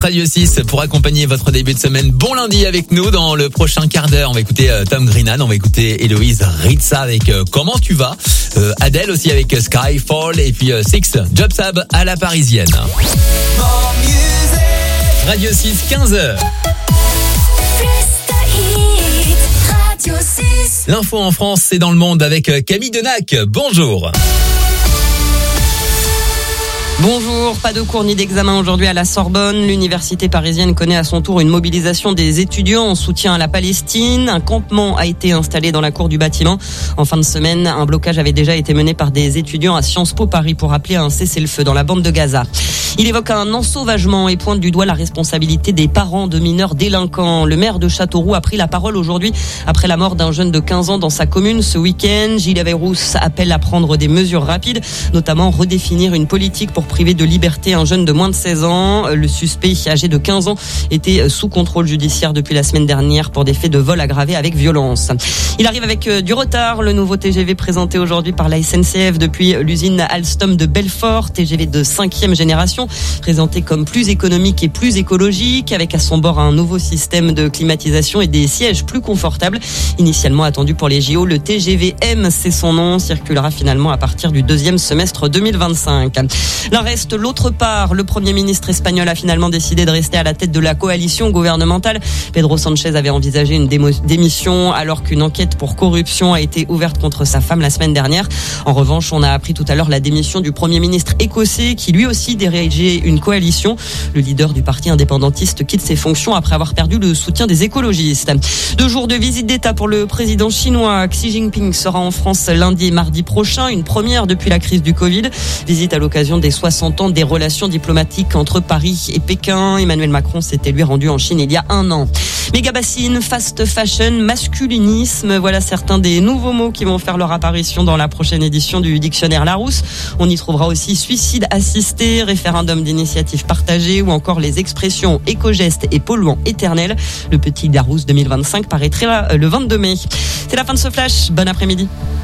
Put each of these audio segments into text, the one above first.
Radio 6 pour accompagner votre début de semaine. Bon lundi avec nous dans le prochain quart d'heure. On va écouter Tom Greenan, on va écouter Héloïse Ritza avec Comment tu vas, Adèle aussi avec Skyfall et puis Six, Job Sab à la parisienne. Radio 6, 15h. L'info en France et dans le monde avec Camille Denac. Bonjour. Bonjour, pas de cours ni d'examen aujourd'hui à la Sorbonne. L'université parisienne connaît à son tour une mobilisation des étudiants en soutien à la Palestine. Un campement a été installé dans la cour du bâtiment. En fin de semaine, un blocage avait déjà été mené par des étudiants à Sciences Po Paris pour appeler à un cessez-le-feu dans la bande de Gaza. Il évoque un ensauvagement et pointe du doigt la responsabilité des parents de mineurs délinquants. Le maire de Châteauroux a pris la parole aujourd'hui après la mort d'un jeune de 15 ans dans sa commune ce week-end. Gilles Averrousse appelle à prendre des mesures rapides, notamment redéfinir une politique pour privé de liberté un jeune de moins de 16 ans. Le suspect, âgé de 15 ans, était sous contrôle judiciaire depuis la semaine dernière pour des faits de vol aggravé avec violence. Il arrive avec du retard. Le nouveau TGV présenté aujourd'hui par la SNCF depuis l'usine Alstom de Belfort. TGV de 5e génération, présenté comme plus économique et plus écologique, avec à son bord un nouveau système de climatisation et des sièges plus confortables. Initialement attendu pour les JO, le TGV M, c'est son nom, circulera finalement à partir du deuxième semestre 2025. Là reste l'autre part. Le Premier ministre espagnol a finalement décidé de rester à la tête de la coalition gouvernementale. Pedro Sánchez avait envisagé une démission alors qu'une enquête pour corruption a été ouverte contre sa femme la semaine dernière. En revanche, on a appris tout à l'heure la démission du Premier ministre écossais qui lui aussi dirigeait une coalition. Le leader du parti indépendantiste quitte ses fonctions après avoir perdu le soutien des écologistes. 2 jours de visite d'État pour le président chinois. Xi Jinping sera en France lundi et mardi prochain, une première depuis la crise du Covid. Visite à l'occasion des 60 ans des relations diplomatiques entre Paris et Pékin. Emmanuel Macron s'était lui rendu en Chine il y a 1 an. Méga bassine, fast fashion, masculinisme, voilà certains des nouveaux mots qui vont faire leur apparition dans la prochaine édition du dictionnaire Larousse. On y trouvera aussi suicide assisté, référendum d'initiative partagée ou encore les expressions éco-gestes et polluant éternel. Le petit Larousse 2025 paraîtra le 22 mai. C'est la fin de ce flash. Bon après-midi.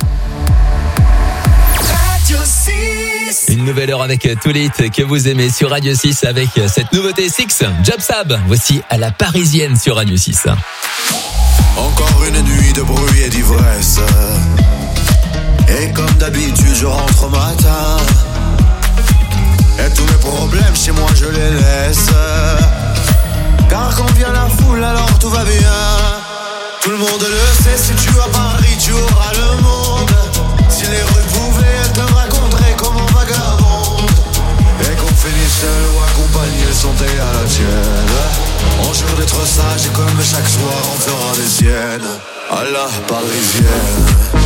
Une nouvelle heure avec tous les hits que vous aimez sur Radio 6 avec cette nouveauté Six, Job Sab. Voici à la parisienne sur Radio 6. Encore une nuit de bruit et d'ivresse. Et comme d'habitude je rentre au matin. Et tous mes problèmes chez moi je les laisse. Car quand vient la foule alors tout va bien. Tout le monde le sait, si tu vas à Paris tu auras le monde. Si les rues pouvaient, elles te raconteraient comment vagabonde. Et qu'on finisse seul ou accompagné, santé à la tienne. On jure d'être sage et comme chaque soir on fera des siennes. À la parisienne.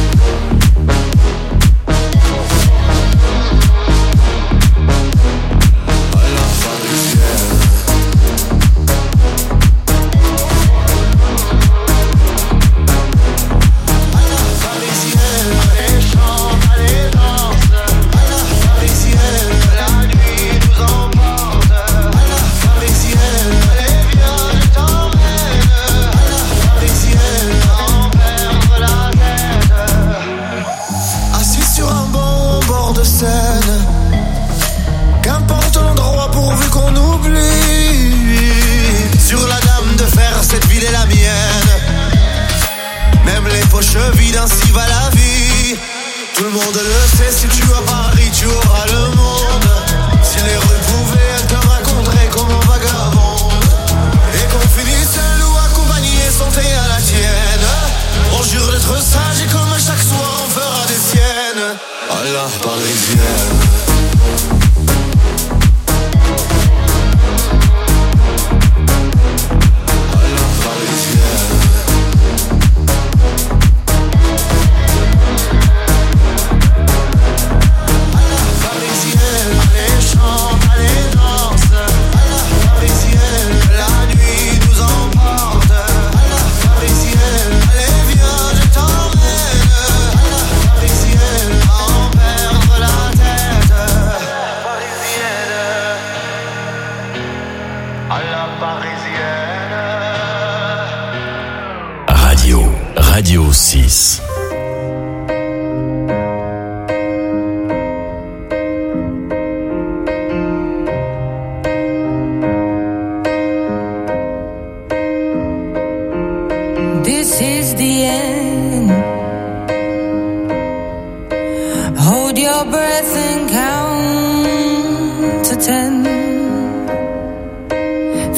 Qu'importe l'endroit pourvu qu'on oublie. Sur la dame de fer, cette ville est la mienne. Même les poches vides, ainsi va la vie. Tout le monde le sait, si tu vas à Paris, tu auras le monde. Si les rues pouvaient, elles te raconteraient comment vagabonde. Et qu'on finisse seul ou accompagné, santé à la tienne. On jure d'être sage et comme chaque soir on fera des siennes. À la parisienne. Radio 6.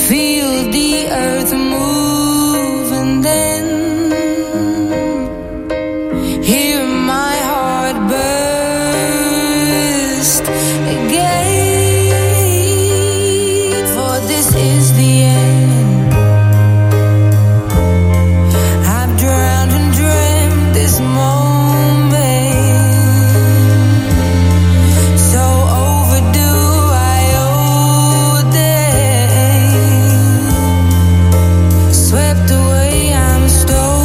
Feel the earth move and then hear my heart burst again. For this is the end. I've drowned and dreamt this moment, so overdue I owe them. Swept away, I'm stolen.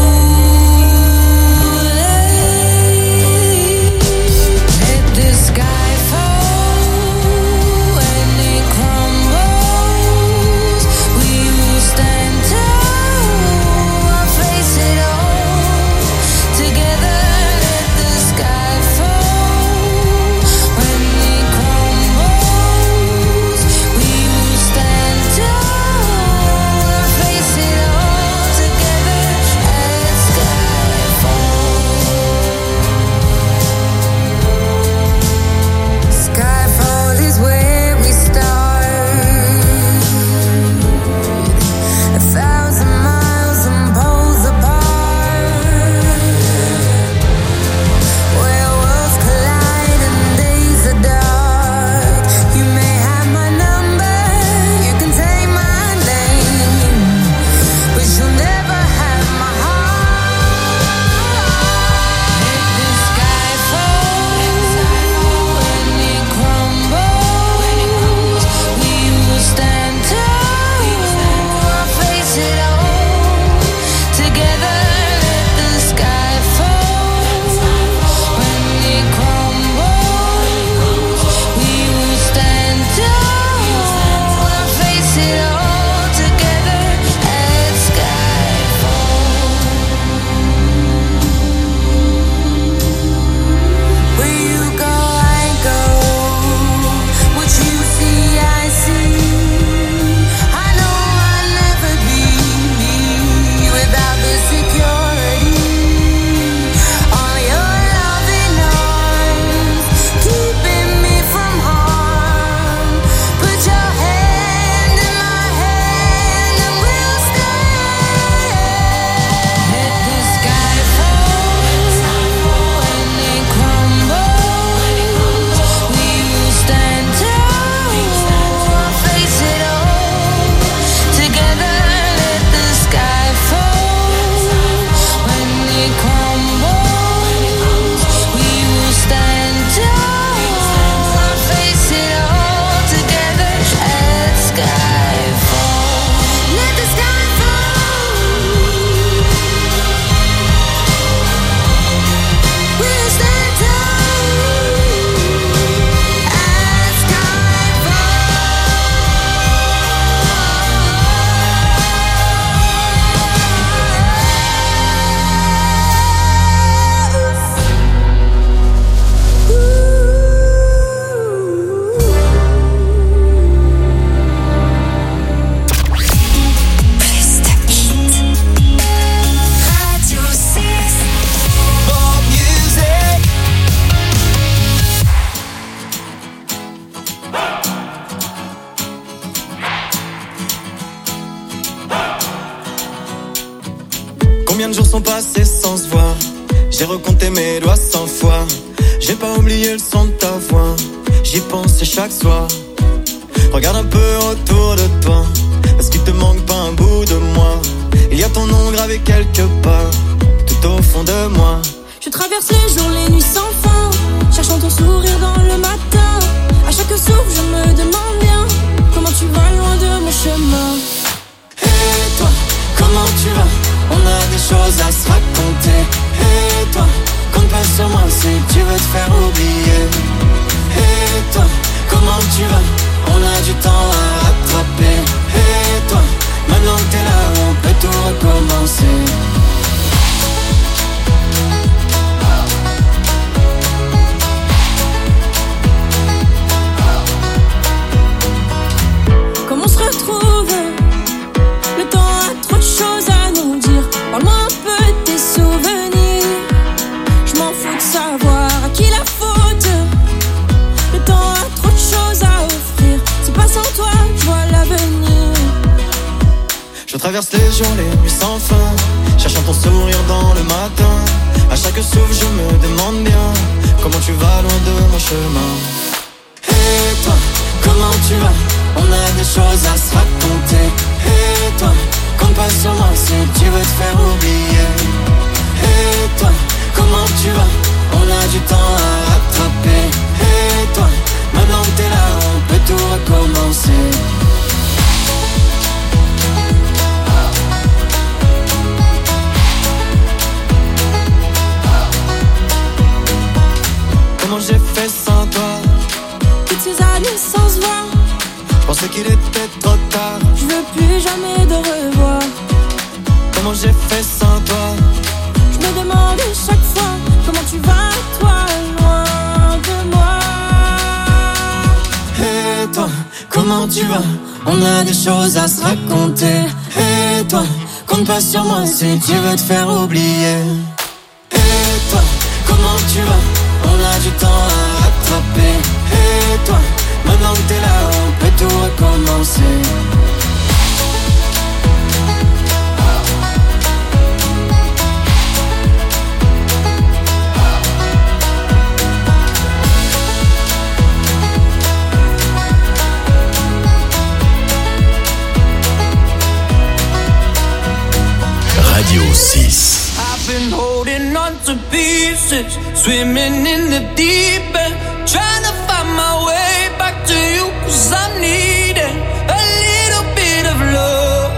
Let the sky fall and it crumbles. We will stand tall, I'll face it all together. Let the sky fall when it crumbles. We will stand tall, I'll face it all together. Let sky fall. Skyfall is where we start. 1,000 miles and poles apart, where worlds collide and days are dark. You may have my number, you can take my name, but you'll never have my heart. Let the sky fall when it crumbles. We will stand tall, I'll face it all together. Let the sky fall when it crumbles. We will stand tall, I'll face it all together. Let sky fall. Where you go, I go. What you see, I see. I know I'll never be without the security. All your loving arms keeping me from harm. Put your hand in my hand and we'll stand. Let the sky fall when it crumbles. We will stand tall, I'll face it all together. Let the sky fall when it crumbles. We will stand tall, I'll face it all together. Let sky fall. Let the sky fall. We'll stand tall. Let sky Plus de hits. Radio 6. More music. Combien de jours sont passés sans se voir? J'ai recompté mes doigts 100 fois. J'ai pas oublié le son de ta voix. J'y pense chaque soir. Regarde un peu autour de toi. Est-ce qu'il te manque pas un bout de moi? Il y a ton nom gravé quelque part, tout au fond de moi. Je traverse les jours, les nuits sans fin, cherchant ton sourire dans le matin. À chaque souffle, je me demande bien comment tu vas loin de mon chemin. Et toi, comment tu vas? On a des choses à se raconter. Et toi, compte pas sur moi si tu veux te faire oublier. Et toi, comment tu vas? On a du temps à rattraper. Et toi, maintenant que t'es là, on peut tout recommencer. traverse les jours, les nuits sans fin, cherchant ton sourire dans le matin. À chaque souffle je me demande bien comment tu vas loin de mon chemin. Et toi, comment tu vas? On a des choses à se raconter. Et toi, compte pas sur moi si tu veux te faire oublier. Et toi, comment tu vas? On a du temps à rattraper. Et toi, maintenant que t'es là, on peut tout recommencer. Comment j'ai fait sans toi? Toutes ces années sans se voir, je pensais qu'il était trop tard. je veux plus jamais de revoir. Comment j'ai fait sans toi? Je me demande chaque fois comment tu vas, toi, loin de moi. Et toi, comment tu vas? On a des choses à se raconter. Et toi, compte pas sur moi si tu veux te faire oublier. Et toi, comment tu vas? On a du temps à rattraper. Et toi, maintenant que t'es là, on peut tout recommencer. Radio 6. I've been holding on to pieces, swimming in the deep end, trying to find my way back to you, 'cause I'm needing a little bit of love,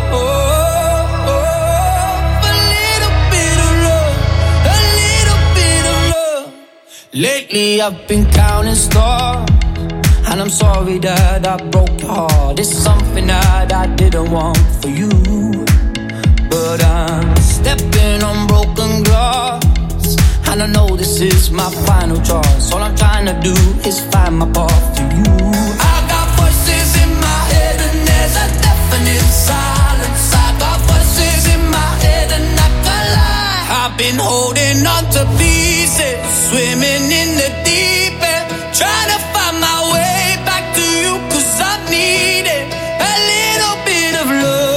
a little bit of love, a little bit of love. Lately I've been counting stars, and I'm sorry that I broke your heart. It's something that I didn't want for you, but I'm stepping on broken glass, and I know this is my final choice. All I'm trying to do is find my path to you. I got voices in my head and there's a definite silence. I got voices in my head and I can't lie. I've been holding on to pieces, swimming in the deep end, trying to find my way back to you, 'cause I need it, a little bit of love.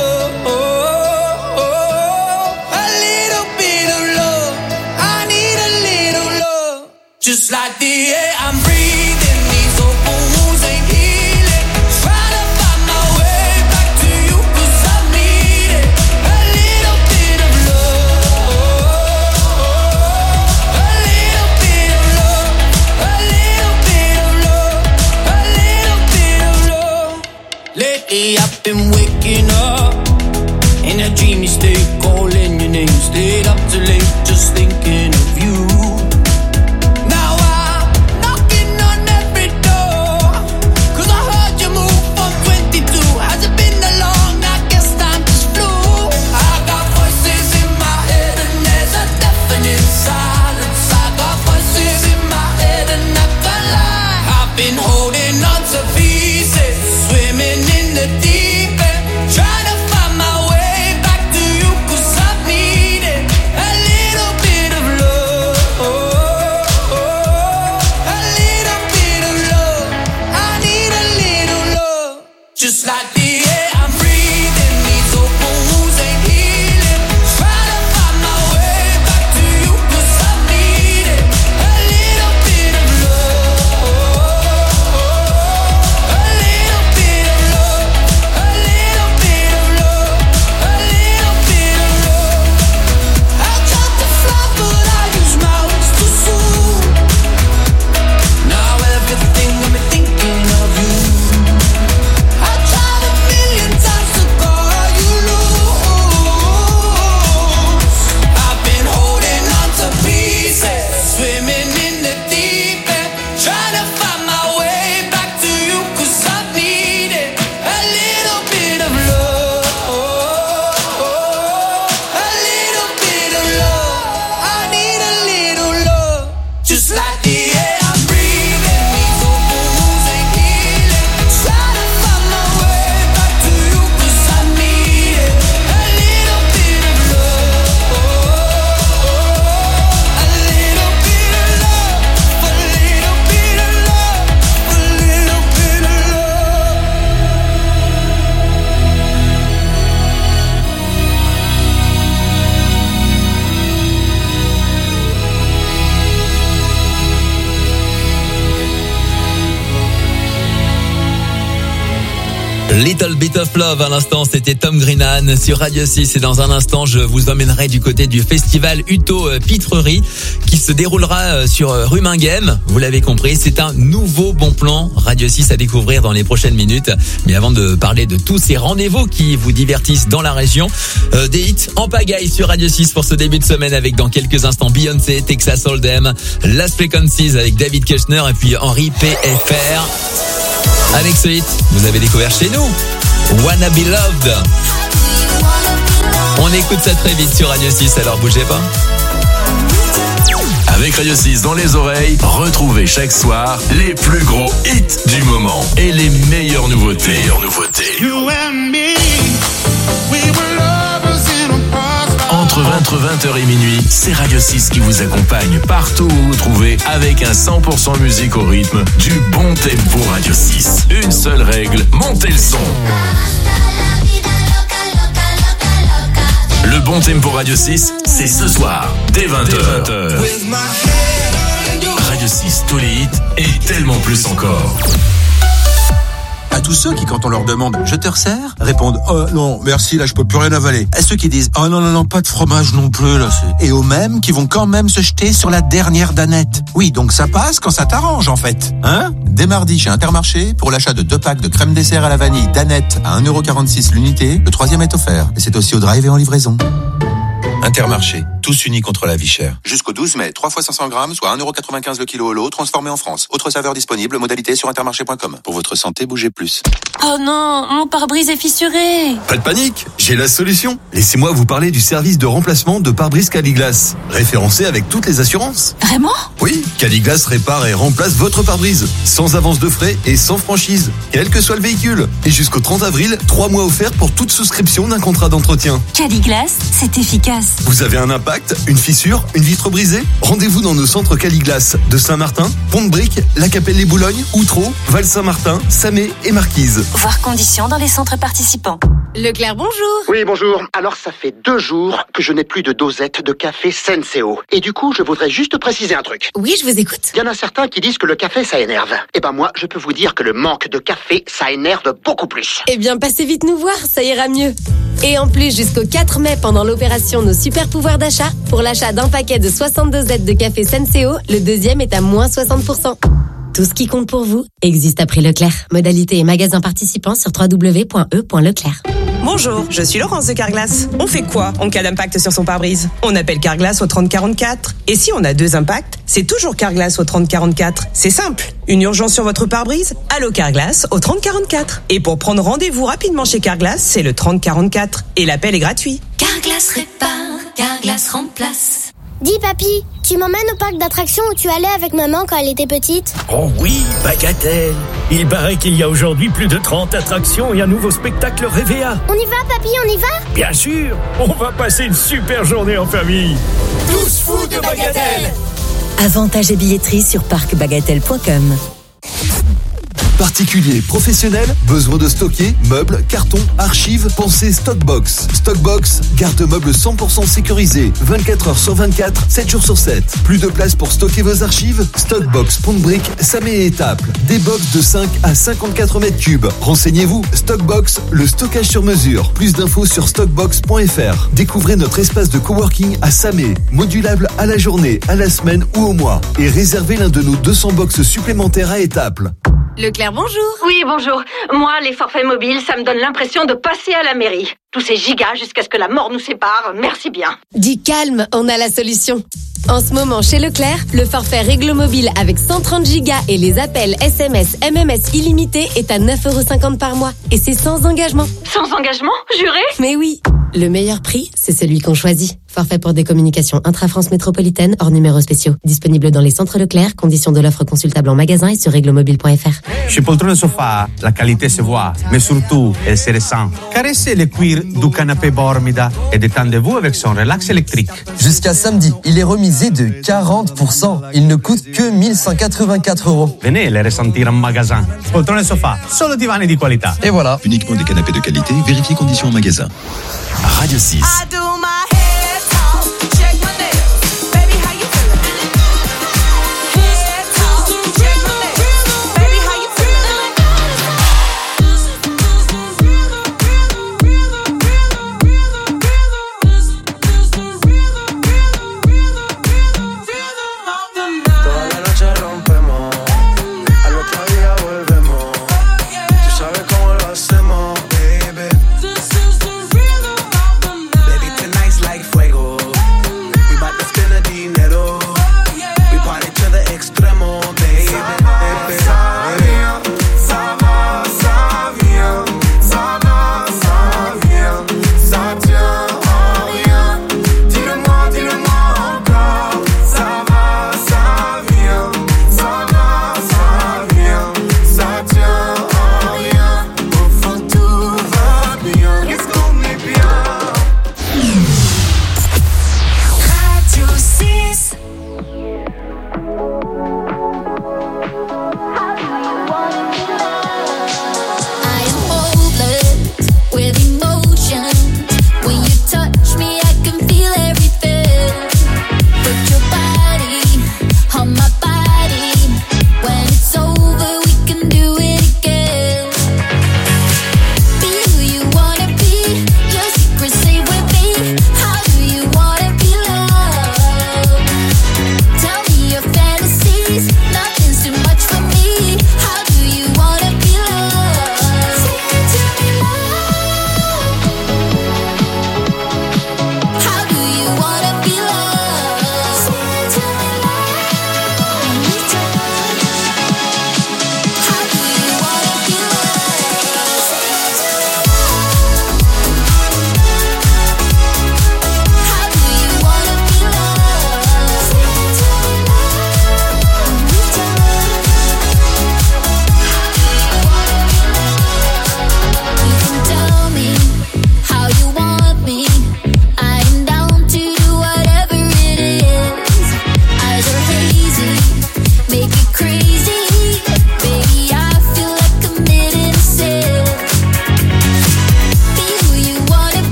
Just like the air I'm breathing, these open wounds ain't healing. Trying to find my way back to you, 'cause I need it, a little bit of love, a little bit of love, a little bit of love, a little bit of love. Lately I've been waking up in a dreamy state, calling your name, stayed up too late, just thinking of you. Trying to find my way back to you, 'cause I need it, Little Bit of Love à l'instant, c'était Tom Greenan sur Radio 6 et dans un instant je vous emmènerai du côté du festival Uto Pitrerie qui se déroulera sur rue Minguem. Vous l'avez compris, c'est un nouveau bon plan Radio 6 à découvrir dans les prochaines minutes. Mais avant de parler de tous ces rendez-vous qui vous divertissent dans la région, des hits en pagaille sur Radio 6 pour ce début de semaine avec dans quelques instants Beyoncé, Texas Hold'em, Last Frequencies avec David Kushner et puis Henri PFR. Avec ce hit, vous avez découvert chez nous Wanna Be Loved. On écoute ça très vite sur Radio 6, alors bougez pas. Avec Radio 6 dans les oreilles, retrouvez chaque soir les plus gros hits du moment et les meilleures nouveautés. Entre 20h et minuit, c'est Radio 6 qui vous accompagne partout où vous vous trouvez avec un 100% musique au rythme du bon tempo Radio 6. Une seule règle, montez le son. Le bon tempo Radio 6, c'est ce soir, dès 20h. Radio 6, tous les hits et tellement plus encore. À tous ceux qui, quand on leur demande « Je te resserre ?» répondent « Oh non, merci, là je peux plus rien avaler ». À ceux qui disent « Oh non, pas de fromage non plus là ». Et aux mêmes qui vont quand même se jeter sur la dernière danette. Oui, donc ça passe quand ça t'arrange en fait. Hein ? Dès mardi chez Intermarché, pour l'achat de 2 packs de crème dessert à la vanille danette à 1,46€ l'unité, le 3e est offert. Et c'est aussi au drive et en livraison. Intermarché, tous unis contre la vie chère. Jusqu'au 12 mai, 3 fois 500 grammes, soit 1,95€ le kilo au lot, transformé en France. Autre saveur disponible, modalité sur intermarché.com. Pour votre santé, bougez plus. Oh non, mon pare-brise est fissuré. Pas de panique, j'ai la solution. Laissez-moi vous parler du service de remplacement de pare-brise Caliglas, référencé avec toutes les assurances. Vraiment ? Oui, Caliglas répare et remplace votre pare-brise, sans avance de frais et sans franchise, quel que soit le véhicule. Et jusqu'au 30 avril, 3 mois offerts pour toute souscription d'un contrat d'entretien. Caliglas, c'est efficace. Vous avez un impact, une fissure, une vitre brisée ? Rendez-vous dans nos centres Caliglas de Saint-Martin, Pont-de-Brique, La Capelle-les-Boulognes, Outreau, Val-Saint-Martin, Samé et Marquise. Voir conditions dans les centres participants. Leclerc, bonjour. Oui, bonjour. Alors, ça fait 2 jours que je n'ai plus de dosette de café Senseo. Et du coup, je voudrais juste préciser un truc. Oui, je vous écoute. Il y en a certains qui disent que le café, ça énerve. Eh ben moi, je peux vous dire que le manque de café, ça énerve beaucoup plus. Eh bien, passez vite nous voir, ça ira mieux. Et en plus, jusqu'au 4 mai, pendant l'opération Nos Super Pouvoirs d'achat, pour l'achat d'un paquet de 62 dosettes de café Senseo, le deuxième est à moins 60%. Tout ce qui compte pour vous existe à prix Leclerc. Modalité et magasin participants sur www.e.leclerc. Bonjour, je suis Laurence de Carglass. On fait quoi en cas d'impact sur son pare-brise ? On appelle Carglass au 3044. Et si on a 2 impacts, c'est toujours Carglass au 3044. C'est simple. Une urgence sur votre pare-brise ? Allô Carglass au 3044. Et pour prendre rendez-vous rapidement chez Carglass, c'est le 3044. Et l'appel est gratuit. Carglass répare, Carglass remplace. Dis papy, tu m'emmènes au parc d'attractions où tu allais avec maman quand elle était petite ? Oh oui, Bagatelle. Il paraît qu'il y a aujourd'hui plus de 30 attractions et un nouveau spectacle Révéa. On y va papy, on y va ? Bien sûr, on va passer une super journée en famille. Tous fous de Bagatelle. Avantages et billetterie sur parcbagatelle.com. Particuliers, professionnels, besoin de stocker, meubles, cartons, archives, pensez Stockbox. Stockbox, garde-meubles 100% sécurisés, 24 heures sur 24, 7 jours sur 7. Plus de place pour stocker vos archives ? Stockbox, Pont-de-Brique, Samé et Étaples. Des box de 5 à 54 mètres cubes. Renseignez-vous, Stockbox, le stockage sur mesure. Plus d'infos sur stockbox.fr. Découvrez notre espace de coworking à Samé, modulable à la journée, à la semaine ou au mois. Et réservez l'un de nos 200 box supplémentaires à Étaples. Leclerc, bonjour. Oui, bonjour. Moi, les forfaits mobiles, ça me donne l'impression de passer à la mairie. Tous ces gigas jusqu'à ce que la mort nous sépare, merci bien. Dis calme, on a la solution. En ce moment, chez Leclerc, le forfait Réglo Mobile avec 130 gigas et les appels SMS, MMS illimités est à 9,50€ par mois. Et c'est sans engagement. Sans engagement ? Juré ? Mais oui. Le meilleur prix, c'est celui qu'on choisit. Forfait pour des communications intra-France métropolitaine hors numéros spéciaux. Disponible dans les centres Leclerc. Conditions de l'offre consultable en magasin et sur reglomobile.fr. Chez Poltrone Sofa, la qualité se voit, mais surtout, elle se ressent. Caressez le cuir du canapé Bormida et détendez-vous avec son relax électrique. Jusqu'à samedi, il est remisé de 40%. Il ne coûte que 1184€. Venez les ressentir en magasin. Poltrone Sofa, solo divani di qualità. Et voilà. Uniquement des canapés de qualité, vérifiez conditions en magasin. Radio 6.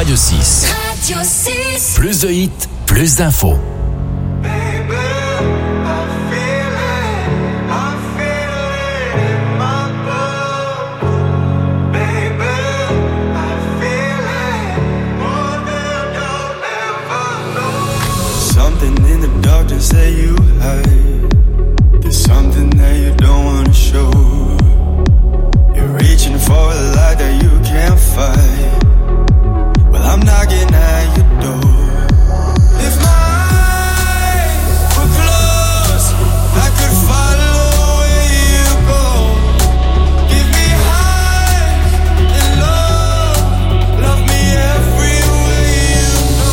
Radio 6. Radio 6. Plus de hits, plus d'infos. Something in the darkness that you hide. There's something that you don't wanna show. You're reaching for a light that you can't fight. Well, I'm knocking at your door. If my eyes were closed, I could follow where you go. Give me highs and love, love me everywhere you go.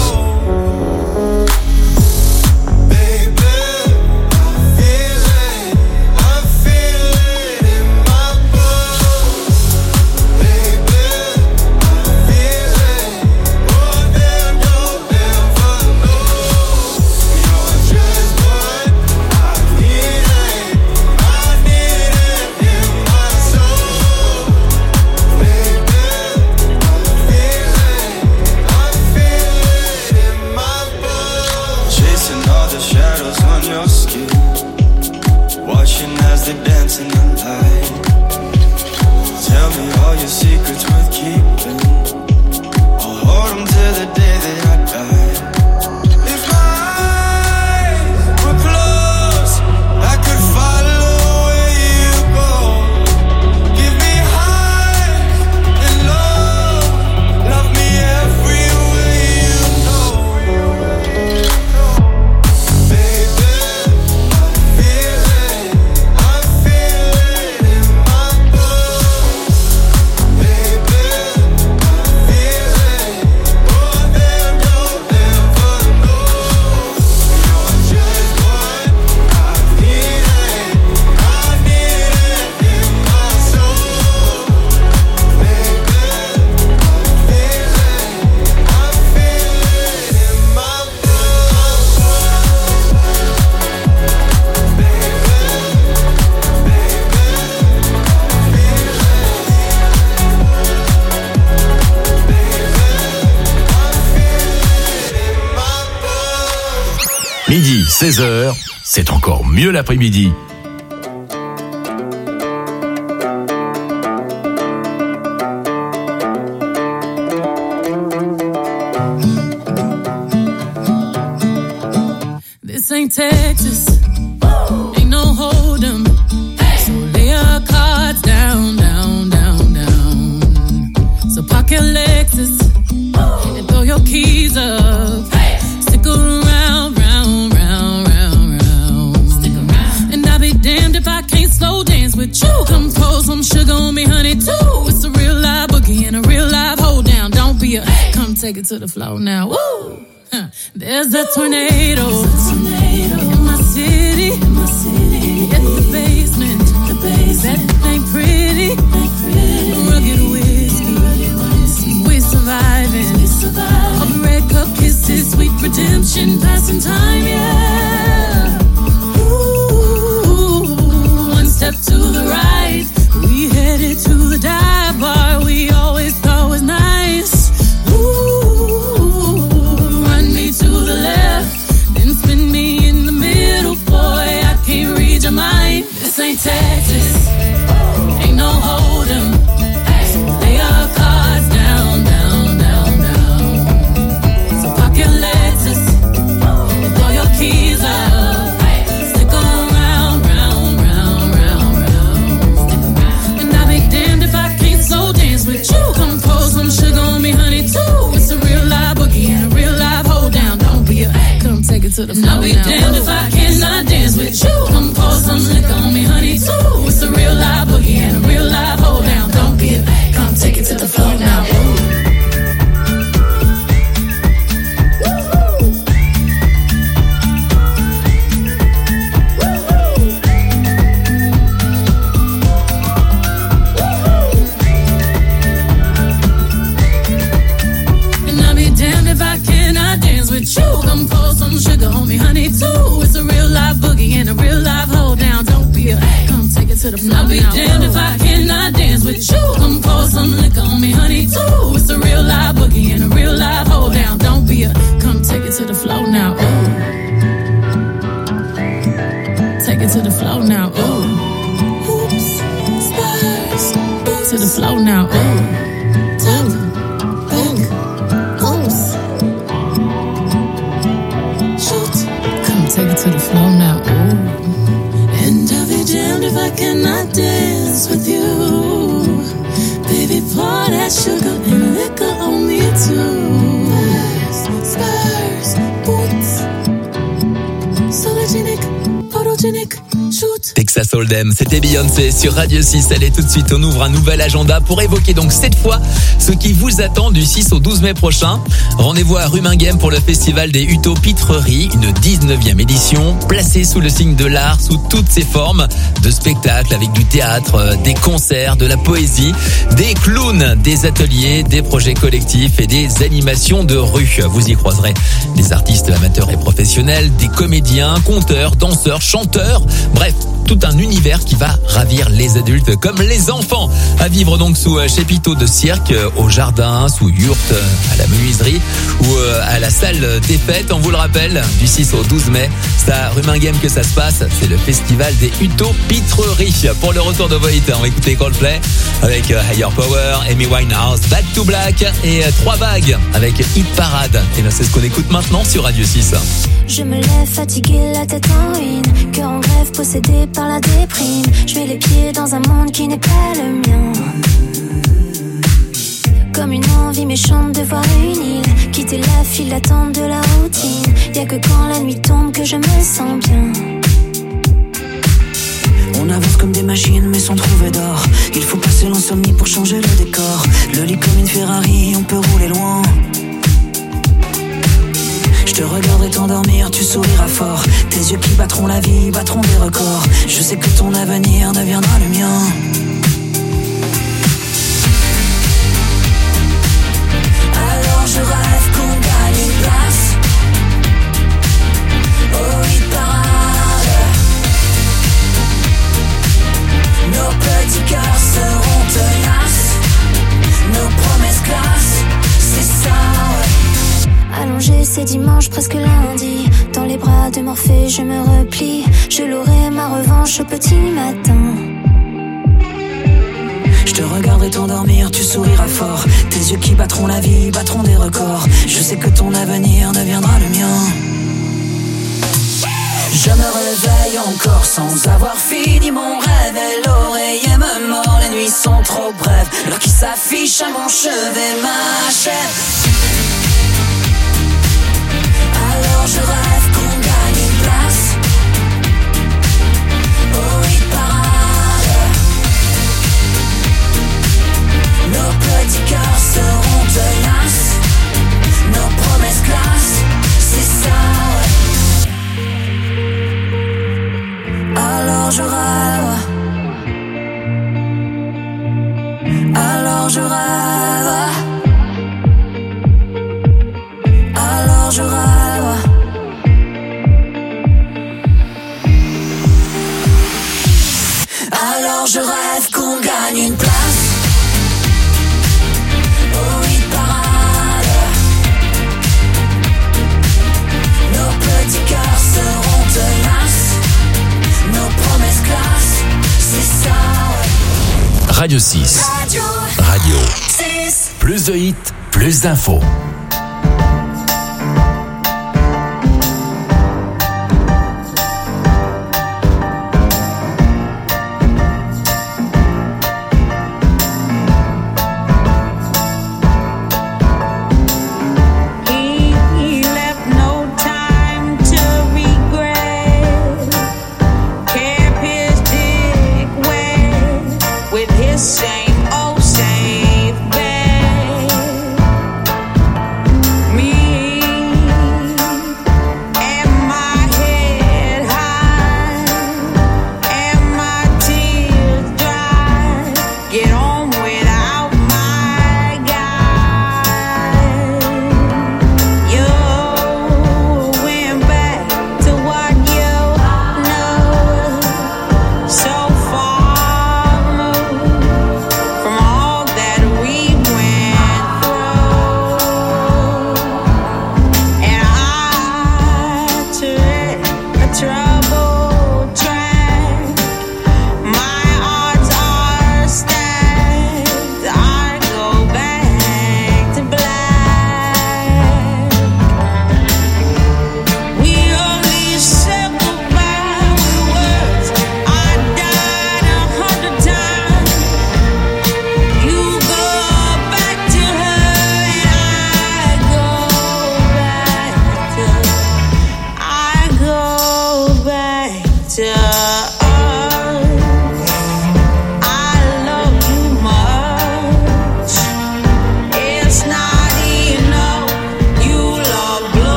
Baby, I feel it in my bones. Baby, I feel it more than you'll ever know. You're just what I needed. I need it in my soul. Baby, I feel it in my bones. Chasing all the shadows on your skin, watching as they dance in the light. Tell me all your secrets worth keeping. I'll hold them till the day that I die. If my eyes were closed, I could follow where you go. Give me highs and love, love me everywhere you go. Baby, I feel it in my bones. Baby, I feel it more than you'll ever know. You're just what I needed. I need it in my soul. Baby, I feel it in my Midi, 16h, c'est encore mieux l'après-midi. This ain't Texas, ain't no hold'em. So lay your cards down, down, down, down. So park your Lexus and throw your keys up. Stick around, round, round, round, round. Stick around. And I'll be damned if I can't slow dance with you. Come pour some sugar on me, honey, too. It's a real live boogie and a real live hold down. Don't be a come take it to the floor now. Woo! There's a tornado in my city, at the basement. That ain't pretty, rugged whiskey. We surviving. All the red cup kisses, sweet redemption, passing time, yeah. Ooh, one step to the right, we headed to the dive bar we always thought was nice. Run me to the left, then spin me in the middle, boy, I can't read your mind. This ain't Texas, ain't no hold'em. So lay your cards down, down, down, down. So park your Lexus and throw your keys up. Stick around, round, round, round, round. And I'll be damned if I can't slow dance with you. Come pour some sugar on me, honey, too. It's a real live boogie and a real live hold down. Don't be a come take it to the floor. I'll be damned if I cannot dance with you. Come pour some liquor on me, honey, too. It's a real live boogie and a real live hold down. Don't be a come take it to the floor now. And I'll be damned if I cannot dance with you. Come pour some sugar on me, honey, too. It's a real live boogie and a real live hold down. Don't be a come take it to the floor. I'll be damned if I cannot dance with you. Come pour some liquor on me, honey, too. It's a real live boogie and a real live to the flow now. Ooh. Hoops, spurs, to the flow now. Ooh. Take it to the floor now, ooh. And I'll be damned if I cannot dance with you. Baby, pour that sugar and liquor on me too. Spurs, boots, sologenic, photogenic, shoot. Texas Hold'em, c'était Beyoncé sur Radio 6. Allez, tout de suite, on ouvre un nouvel agenda pour évoquer donc cette fois ce qui vous attend du 6 au 12 mai prochain. Rendez-vous à Ruminghem pour le festival des Utopitreries, une 19e édition, placée sous le signe de l'art, sous toutes ses formes, de spectacles avec du théâtre, des concerts, de la poésie, des clowns, des ateliers, des projets collectifs et des animations de rue. Vous y croiserez des artistes amateurs et professionnels, des comédiens, conteurs, danseurs, chanteurs, bref, tout un univers qui va ravir les adultes comme les enfants. À vivre donc sous chapiteau de cirque, au jardin, sous yourte, à la menuiserie ou à la salle des fêtes. On vous le rappelle, du 6 au 12 mai, c'est à Ruminghem que ça se passe. C'est le festival des Utopitreries. Pour le retour de vos hits, on va écouter Coldplay avec Higher Power, Amy Winehouse, Back to Black et 3 vagues avec Hit Parade. Et bien c'est ce qu'on écoute maintenant sur Radio 6. Je me lève fatiguée, la tête en ruine, cœur en grève, possédé par la déprime. Je mets les pieds dans un monde qui n'est pas le mien. Comme une envie méchante de voir une île, quitter la file d'attente de la routine. Y'a que quand la nuit tombe que je me sens bien. On avance comme des machines mais sans trouver d'or. Il faut passer l'insomnie pour changer le décor. Le lit comme une Ferrari, on peut rouler loin. Je te regarderai t'endormir, tu souriras fort. Tes yeux qui battront la vie, battront des records. Je sais que ton avenir deviendra le mien. Alors je rêve qu'on gagne une place au hit parade. Nos petits cœurs seront tenaces, nos promesses classent, c'est ça, ouais. Allongé, c'est dimanche, presque lundi. Dans les bras de Morphée, je me replie. Je l'aurai ma revanche au petit matin. Je te regarderai t'endormir, tu souriras fort. Tes yeux qui battront la vie, battront des records. Je sais que ton avenir deviendra le mien. Je me réveille encore sans avoir fini mon rêve. Et l'oreiller me mord, les nuits sont trop brèves. L'heure qui s'affiche à mon chevet m'achève. Alors je rêve qu'on gagne une place au hit parade. Nos petits cœurs seront tenaces, nos promesses classent, c'est ça, ouais. Alors je rêve. Alors je rêve. Alors je rêve. Alors je rêve qu'on gagne une place au hit parade. Nos petits cœurs seront tenaces, nos promesses classent, c'est ça, ouais. Radio 6. Radio 6. Plus de hits, plus d'infos. Same old same bed.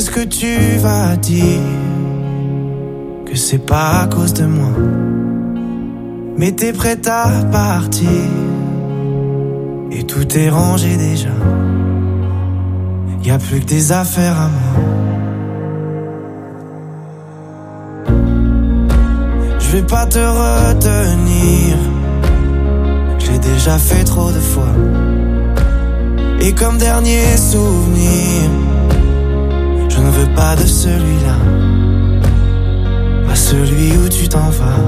Qu'est-ce que tu vas dire? Que c'est pas à cause de moi. Mais t'es prête à partir et tout est rangé déjà. Y'a plus que des affaires à moi. Je vais pas te retenir, j'ai déjà fait trop de fois. Et comme dernier souvenir, je ne veux pas de celui-là, pas celui où tu t'en vas.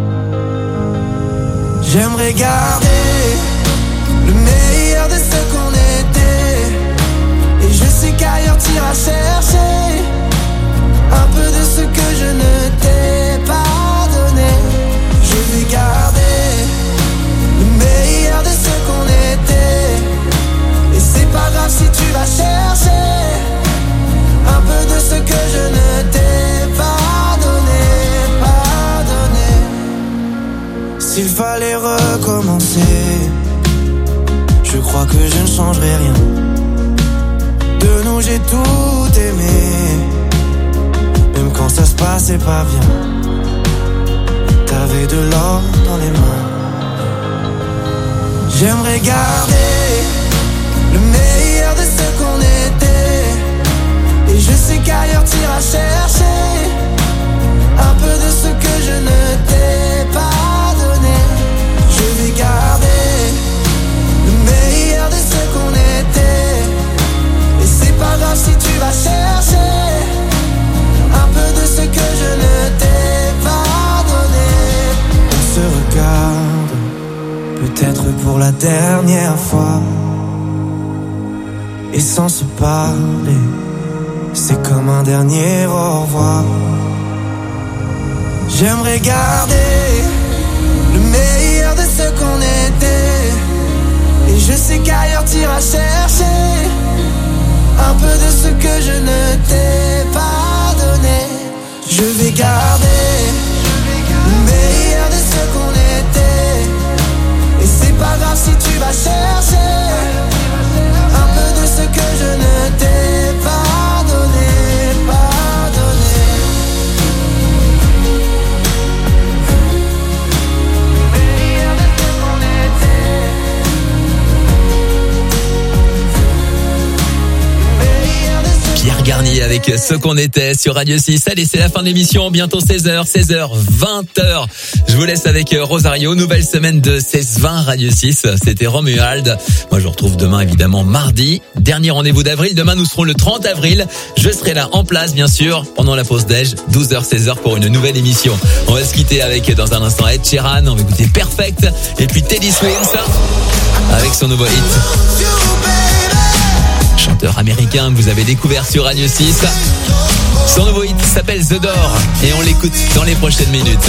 J'aimerais garder le meilleur de ce qu'on était. Et je sais qu'ailleurs t'iras chercher un peu de ce que je ne t'ai pas donné. Je vais garder le meilleur de ce qu'on était. Et c'est pas grave si tu vas chercher un peu de ce que je ne t'ai pas donné, pas donné. S'il fallait recommencer, je crois que je ne changerai rien. De nous j'ai tout aimé, même quand ça se passait pas bien. T'avais de l'or dans les mains. J'aimerais garder le meilleur de ce qu'on était. Et je sais qu'ailleurs t'iras chercher un peu de ce que je ne t'ai pas donné. Je vais garder le meilleur de ce qu'on était. Et c'est pas grave si tu vas chercher un peu de ce que je ne t'ai pas donné. On se regarde, peut-être pour la dernière fois. Et sans se parler, c'est comme un dernier au revoir. J'aimerais garder le meilleur de ce qu'on était. Et je sais qu'ailleurs t'iras chercher un peu de ce que je ne t'ai pas donné. Je vais garder le meilleur de ce qu'on était. Et c'est pas grave si tu vas chercher un peu de ce que je ne t'ai pas donné, pas donné. Meilleur de ce qu'on était. Pierre Garnier avec Ce qu'on était sur Radio 6. Allez, c'est la fin de l'émission, bientôt 16h, 20h. Je vous laisse avec Rosario, nouvelle semaine de 16-20 Radio 6. C'était Romuald. Moi, je vous retrouve demain, évidemment, mardi. Dernier rendez-vous d'avril. Demain, nous serons le 30 avril. Je serai là en place, bien sûr, pendant la pause déj, 12h, 16h pour une nouvelle émission. On va se quitter avec, dans un instant, Ed Sheeran. On va écouter Perfect. Et puis Teddy Swims avec son nouveau hit. Chanteur américain que vous avez découvert sur Radio 6. Son nouveau hit s'appelle The Door et on l'écoute dans les prochaines minutes.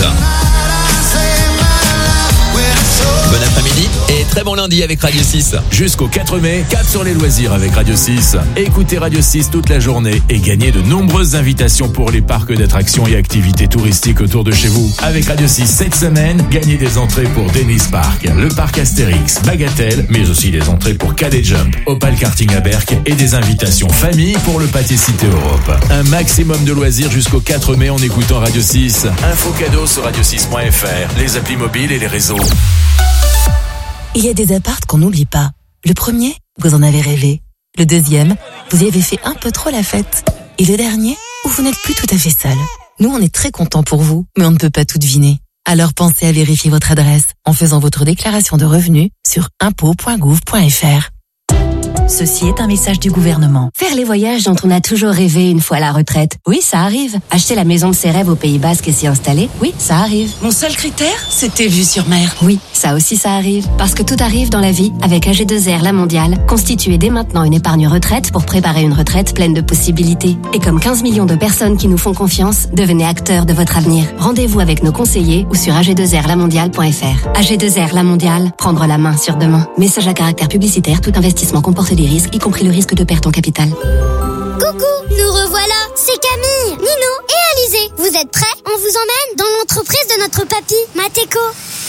Bon après-midi et très bon lundi avec Radio 6. Jusqu'au 4 mai, cap sur les loisirs avec Radio 6. Écoutez Radio 6 toute la journée et gagnez de nombreuses invitations pour les parcs d'attractions et activités touristiques autour de chez vous. Avec Radio 6 cette semaine, gagnez des entrées pour Dennis Park, le parc Astérix, Bagatelle, mais aussi des entrées pour Cadet Jump, Opal Karting à Berck et des invitations famille pour le pâté Cité Europe. Un maximum de loisirs jusqu'au 4 mai en écoutant Radio 6. Info cadeau sur radio6.fr, les applis mobiles et les réseaux. Il y a des apparts qu'on n'oublie pas. Le premier, vous en avez rêvé. Le deuxième, vous y avez fait un peu trop la fête. Et le dernier, où vous n'êtes plus tout à fait seul. Nous, on est très contents pour vous, mais on ne peut pas tout deviner. Alors pensez à vérifier votre adresse en faisant votre déclaration de revenus sur impôts.gouv.fr. Ceci est un message du gouvernement. Faire les voyages dont on a toujours rêvé une fois à la retraite. Oui, ça arrive. Acheter la maison de ses rêves au Pays Basque et s'y installer. Oui, ça arrive. Mon seul critère, c'était vue sur mer. Oui, ça aussi ça arrive. Parce que tout arrive dans la vie avec AG2R La Mondiale. Constituez dès maintenant une épargne retraite pour préparer une retraite pleine de possibilités. Et comme 15 millions de personnes qui nous font confiance, devenez acteurs de votre avenir. Rendez-vous avec nos conseillers ou sur ag2rlamondiale.fr. AG2R La Mondiale, prendre la main sur demain. Message à caractère publicitaire, tout investissement comporte des risques, y compris le risque de perte en capital. Coucou, nous revoilà, c'est Camille, Nino et Alizé. Vous êtes prêts? On vous emmène dans l'entreprise de notre papy, Mateko.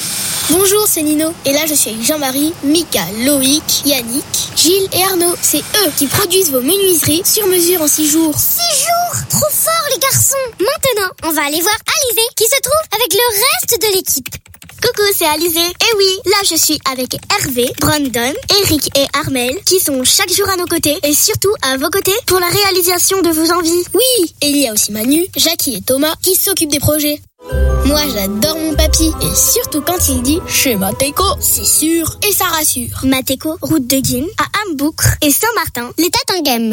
Bonjour, c'est Nino. Et là, je suis avec Jean-Marie, Mika, Loïc, Yannick, Gilles et Arnaud. C'est eux qui produisent vos menuiseries sur mesure en 6 jours. 6 jours? Trop fort, les garçons. Maintenant, on va aller voir Alizé qui se trouve avec le reste de l'équipe. Coucou, c'est Alizé. Et oui, là je suis avec Hervé, Brandon, Eric et Armel qui sont chaque jour à nos côtés et surtout à vos côtés pour la réalisation de vos envies. Oui, et il y a aussi Manu, Jackie et Thomas qui s'occupent des projets. Moi j'adore mon papy et surtout quand il dit chez Mateko, c'est sûr et ça rassure. Mateko, route de Guînes, à Amboucre et Saint-Martin, les Tatinghem.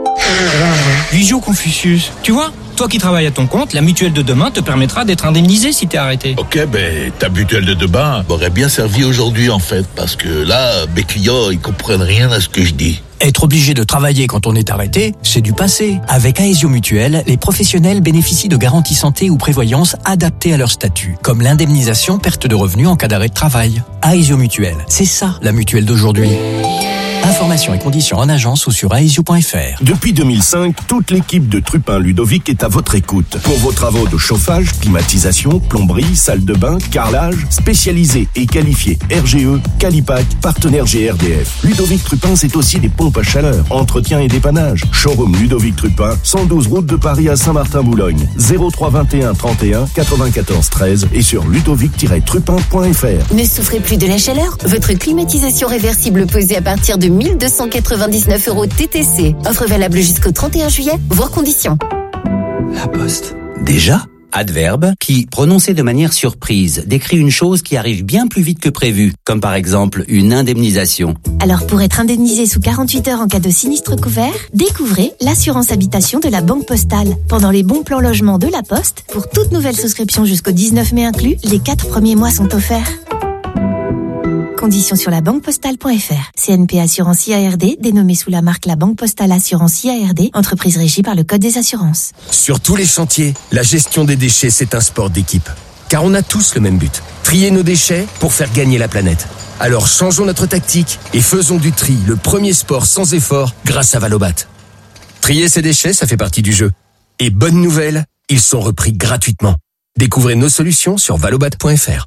Visio Confucius, tu vois, toi qui travailles à ton compte, la mutuelle de demain te permettra d'être indemnisé si t'es arrêté. Ok, ta mutuelle de demain m'aurait bien servi aujourd'hui en fait, parce que là, mes clients, ils comprennent rien à ce que je dis. Être obligé de travailler quand on est arrêté, c'est du passé. Avec Aesio Mutuelle, les professionnels bénéficient de garanties santé ou prévoyance adaptées à leur statut, comme l'indemnisation perte de revenus en cas d'arrêt de travail. Aesio Mutuelle, c'est ça la mutuelle d'aujourd'hui. Informations et conditions en agence ou sur aesio.fr. Depuis 2005, toute l'équipe de Trupin Ludovic est à votre écoute. Pour vos travaux de chauffage, climatisation, plomberie, salle de bain, carrelage, spécialisés et qualifiés RGE, Calipac, partenaire GRDF. Ludovic Trupin, c'est aussi des pompes à chaleur, entretien et dépannage. Showroom Ludovic Trupin, 112 route de Paris à Saint-Martin-Boulogne. 03 21 31 94 13 et sur ludovic-trupin.fr. Ne souffrez plus de la chaleur? Votre climatisation réversible posée à partir de 1299 € TTC. Offre valable jusqu'au 31 juillet, voire conditions. La Poste. Déjà? Adverbe qui, prononcé de manière surprise, décrit une chose qui arrive bien plus vite que prévu, comme par exemple une indemnisation. Alors pour être indemnisé sous 48 heures en cas de sinistre couvert, découvrez l'assurance habitation de la Banque Postale. Pendant les bons plans logement de la Poste, pour toute nouvelle souscription jusqu'au 19 mai inclus, les 4 premiers mois sont offerts. Conditions sur la banquepostale.fr. CNP Assurance IARD, dénommée sous la marque La Banque Postale Assurance IARD, entreprise régie par le Code des assurances. Sur tous les chantiers, la gestion des déchets, c'est un sport d'équipe. Car on a tous le même but, trier nos déchets pour faire gagner la planète. Alors changeons notre tactique et faisons du tri le premier sport sans effort grâce à Valobat. Trier ses déchets, ça fait partie du jeu. Et bonne nouvelle, ils sont repris gratuitement. Découvrez nos solutions sur valobat.fr.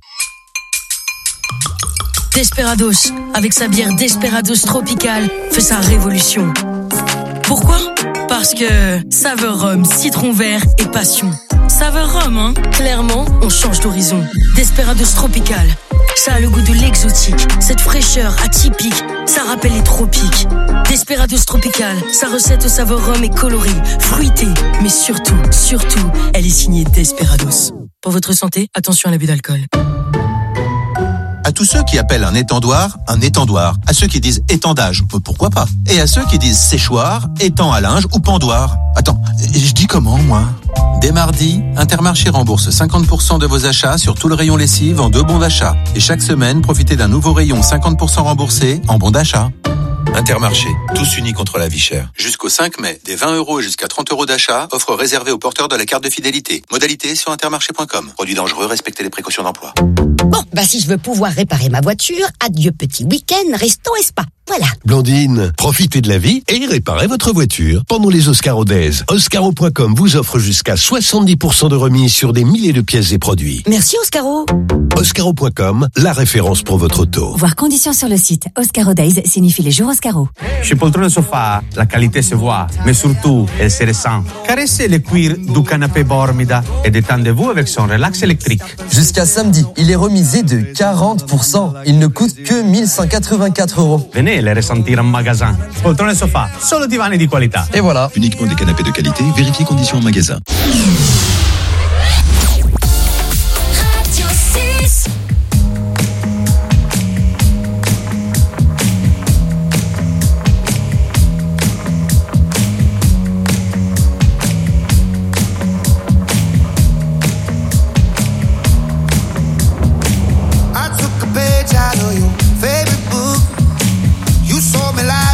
Desperados, avec sa bière Desperados Tropical, fait sa révolution. Pourquoi? Parce que saveur rhum, citron vert et passion. Saveur rhum, hein? Clairement, on change d'horizon. Desperados Tropical, ça a le goût de l'exotique, cette fraîcheur atypique, ça rappelle les tropiques. Desperados Tropical, sa recette au saveur rhum est colorée, fruitée, mais surtout, elle est signée Desperados. Pour votre santé, attention à l'abus d'alcool. À tous ceux qui appellent un étendoir, à ceux qui disent étendage, pourquoi pas, et à ceux qui disent séchoir, étang à linge ou pendoir. Attends, je dis comment, moi? Dès mardi, Intermarché rembourse 50% de vos achats sur tout le rayon lessive en 2 bons d'achat. Et chaque semaine, profitez d'un nouveau rayon 50% remboursé en bons d'achat. Intermarché, tous unis contre la vie chère. Jusqu'au 5 mai, des 20 € et jusqu'à 30 € d'achat, offre réservée aux porteurs de la carte de fidélité. Modalité sur intermarché.com. Produit dangereux, respectez les précautions d'emploi. Bon, si je veux pouvoir réparer ma voiture, adieu petit week-end, resto et spa. Voilà. Blandine, profitez de la vie et réparez votre voiture pendant les Oscaro Days. Oscaro.com vous offre jusqu'à 70% de remise sur des milliers de pièces et produits. Merci Oscaro. Oscaro.com, la référence pour votre auto. Voir conditions sur le site. Oscaro Days signifie les jours Oscaro. Chez Poltrone Sofa, la qualité se voit, mais surtout, elle se ressent. Caressez le cuir du canapé Bormida et détendez-vous avec son relax électrique. Jusqu'à samedi, il est remisé de 40%. Il ne coûte que 1184 €. Venez les ressentir en magasin. Poltrone Sofa, solo divani di qualità. Et voilà. Uniquement des canapés de qualité, vérifiez conditions en magasin.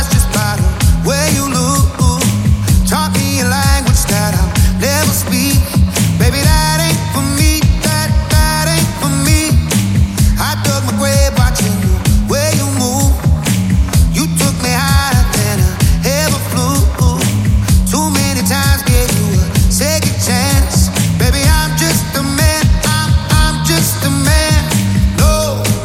Speak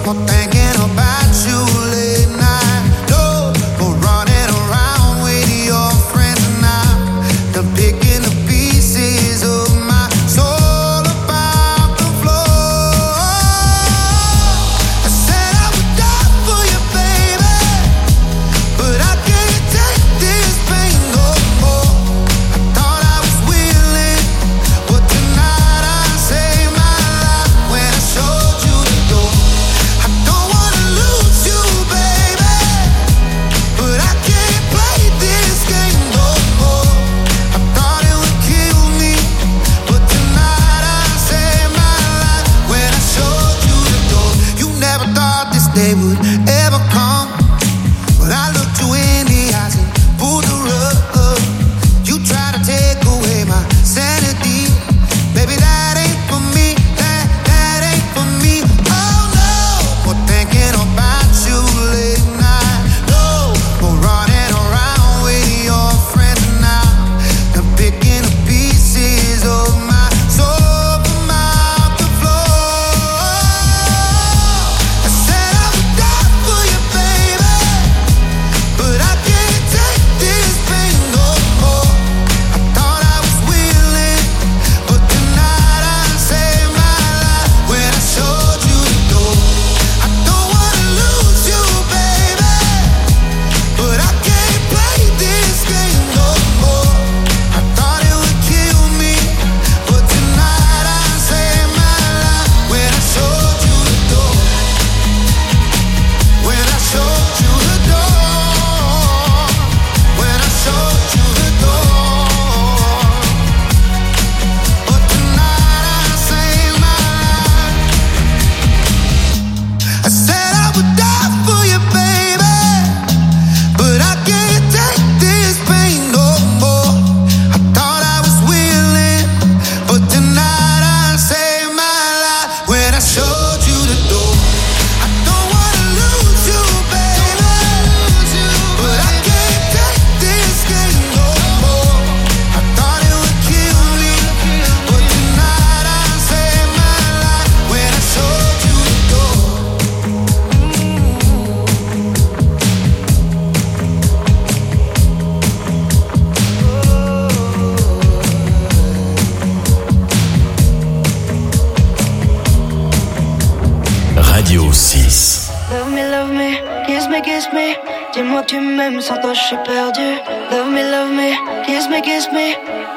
Dis-moi que tu m'aimes, sans toi je suis perdu. Love me, kiss me.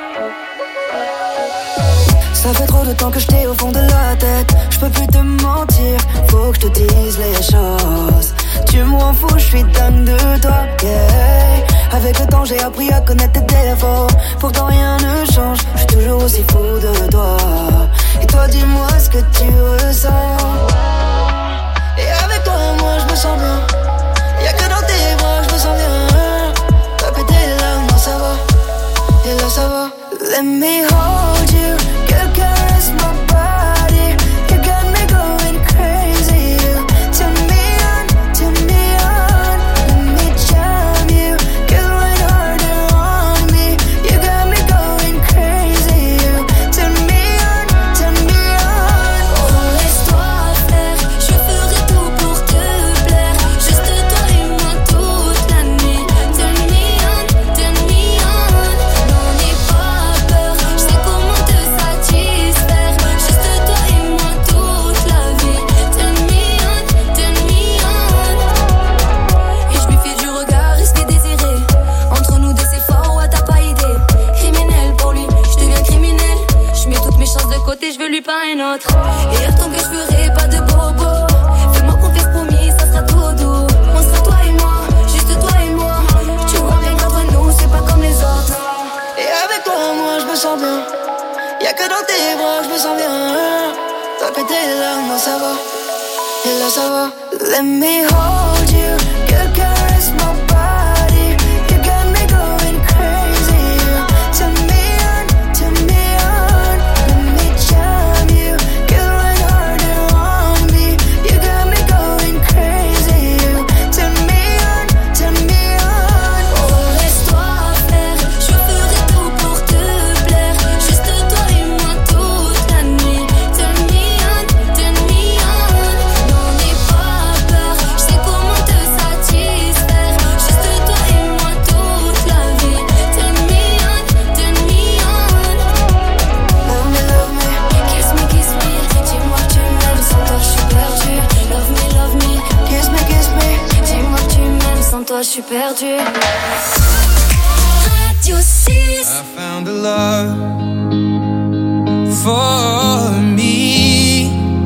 Ça fait trop de temps que je t'ai au fond de la tête. Je peux plus te mentir, faut que je te dise les choses. Tu m'en fous, je suis dingue de toi, yeah. Avec le temps j'ai appris à connaître tes défauts. Pourtant rien ne change, je suis toujours aussi fou de toi. Et toi dis-moi ce que tu ressens. Et avec toi moi je me sens bien. Y'a que dans tes bras je me sens bien. T'as pété là, non ça va. Et là ça va. Let me hold you. Girl caress my body. You got me going crazy. You turn me on. Let me jam you. Girl right harder on me. You got me going crazy. You turn me on. Oh laisse-toi faire. Je ferai tout pour te plaire. Juste toi et moi toute la nuit. Turn me on. N'en aie pas peur. Je sais comment te satisfaire. Juste toi et moi toute la vie. Turn me on. Et je lui fais du regard, risqué désiré. Entre nous deux c'est fort, ouais t'as pas idée. Criminel pour lui, je deviens criminel. Je mets toutes mes chances de côté, je veux lui pas un autre. Et attends que je ferai pas de bobo. Fais-moi confiance promis, ça sera tout doux. On sera toi et moi, juste toi et moi. Tu vois bien qu'entre nous c'est pas comme les autres. Et avec toi moi je me sens bien. Y'a que dans tes bras je me sens bien. T'as pété là, non ça va. Et là ça va. Let me hold you. Girl caress my body. You got me going crazy. You turn me on. Let me jam you. Girl right harder on me. You got me going crazy. You turn me on. Oh laisse-toi faire. Je ferai tout pour te plaire. Juste toi et moi toute la nuit. Turn me on. N'en aie pas toi je suis perdue. Radio 6. I found a love for me.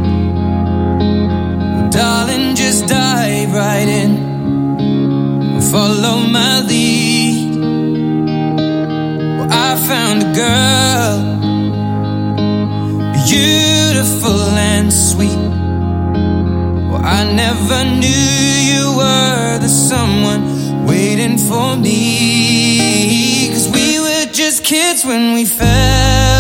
Well, darling, just dive right in. Follow my lead. Well, I found a girl, beautiful and sweet. Well, I never knew you were the someone waiting for me. 'Cause we were just kids when we fell.